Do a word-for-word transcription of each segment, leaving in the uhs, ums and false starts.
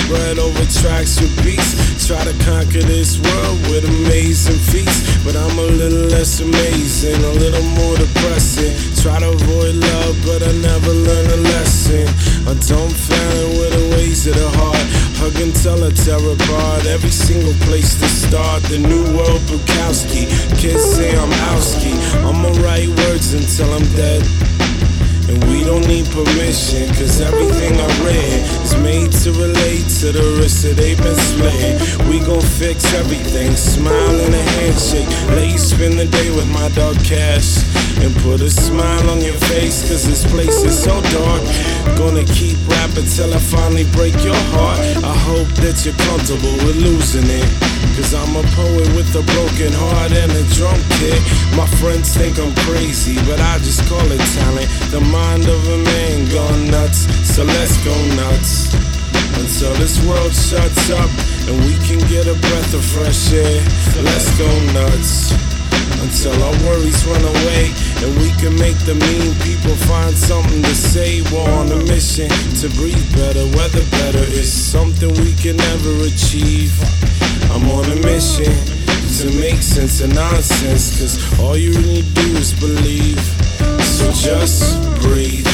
bread over tracks with beats. Try to conquer this world with amazing feats, but I'm a little less amazing, a little more depressing. Try to avoid love, but I never learn a lesson. A dumb fan with the ways of the heart. Hug and tell her, tear apart every single place to start. The new world Bukowski, kids say I'm Owski. I'ma write words until I'm dead, and we don't need permission, cause everything I read is made to relate to the risks that they've been splitting. We gon' fix everything, smile and a handshake. Let you spend the day with my dog Cash, and put a smile on your face, cause this place is so dark. Gonna keep rapping till I finally break your heart. I hope that you're comfortable with losing it, cause I'm a poet with a broken heart and a drunk kid. My friends think I'm crazy, but I just call it talent. The mind of a man gone nuts, so let's go nuts until this world shuts up and we can get a breath of fresh air. Let's go nuts until our worries run away and we can make the mean people find something to say. We're on a mission to breathe better, weather better is something we can never achieve. I'm on a mission to make sense of nonsense, cause all you need to do is believe. So just breathe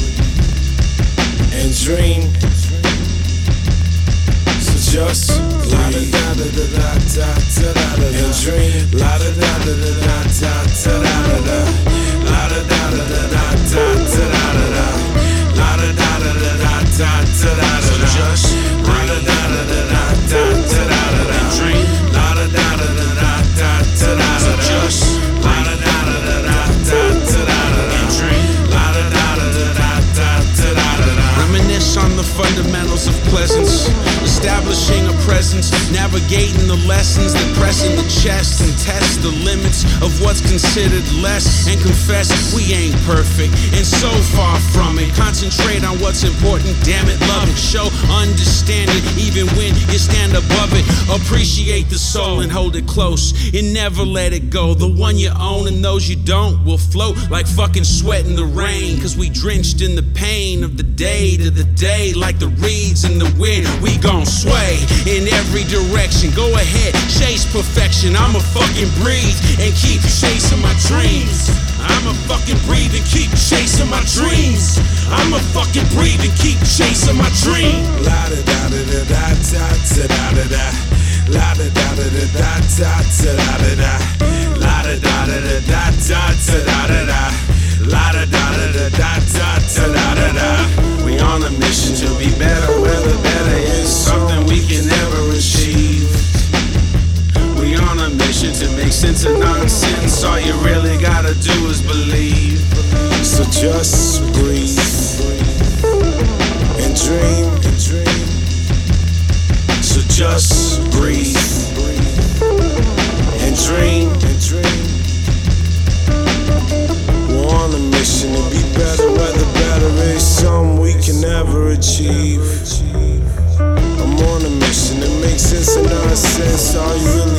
and dream. So just breathe and dream. La da da da da da da da da. La da da da da da da da da. La da da da da da da da da. So just breathe and dream. La da da da da da da da da. So just la da da da da da da da dream. La da da da da da da da. Reminisce on the fundamentals of pleasance, establishing a presence, navigating the lessons that press in the chest and test the limits of what's considered less, and confess we ain't perfect and so far from it. Concentrate on what's important, damn it, love it. Show understanding even when you stand above it. Appreciate the soul and hold it close and never let it go. The one you own and those you don't will float like fucking sweat in the rain, cause we drenched in the pain of the day to the day. Like the reeds in the wind, we gon' sway in every direction. Go ahead, chase perfection. I'ma fucking breathe and keep chasing my dreams. I'ma fucking breathe and keep chasing my dreams. I'ma fucking breathe and keep chasing my dream. La da da da da da da da da da. La da da da da da da da da da. La da da da da da da da da. La da da da da da da da da. We on a mission to be better, where the better is something we can never achieve. We on a mission to make sense of nonsense. All you really gotta do is believe. So just breathe and dream and dream. So just breathe and dream and dream. We're on a mission to be better, where the better is something we can never achieve. I'm on a mission to make sense of nonsense. All you really